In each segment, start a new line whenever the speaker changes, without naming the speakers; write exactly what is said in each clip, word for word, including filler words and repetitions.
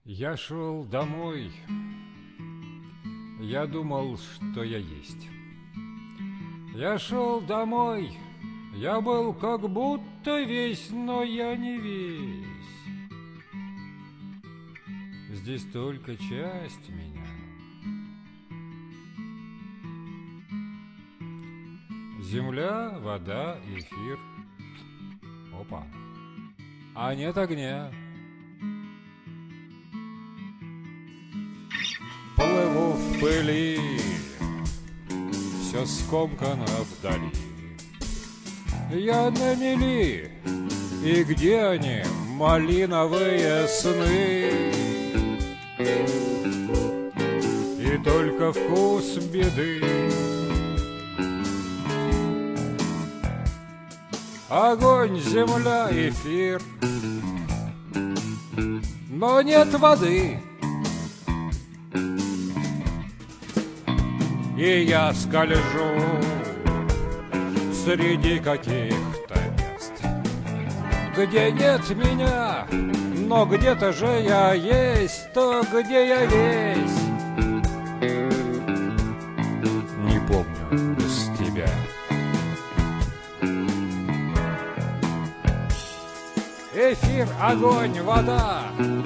Я шел домой, я думал, что я есть. Я шел домой, я был как будто весь, но я не весь. Здесь только часть меня. Земля, вода, эфир. Опа. А нет огня. Плыву в пыли, все скомкано вдали. Я на мели, и где они, малиновые сны? И только вкус беды. Огонь, земля, эфир, но нет воды. И я скольжу среди каких-то мест, где нет меня, но где-то же я есть, то, где я есть. Не помню без тебя. Эфир, огонь, вода.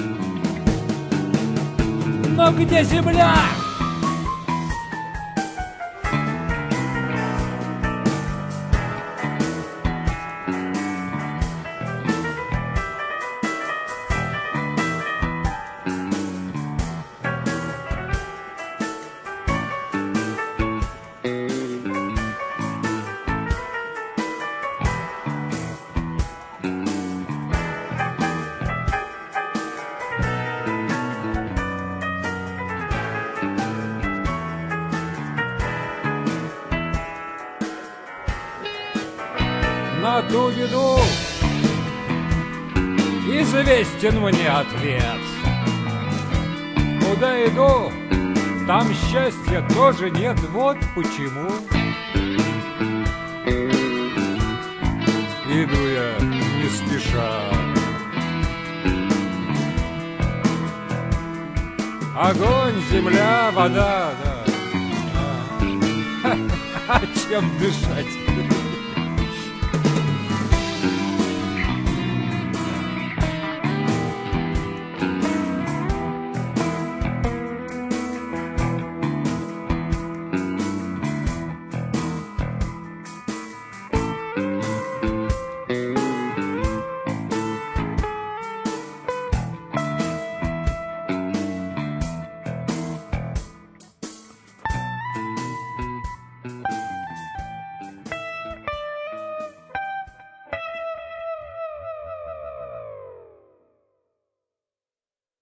Но где земля? На ту беду известен мне ответ. Куда иду, там счастья тоже нет. Вот почему иду я не спеша. Огонь, земля, вода, да. А чем дышать?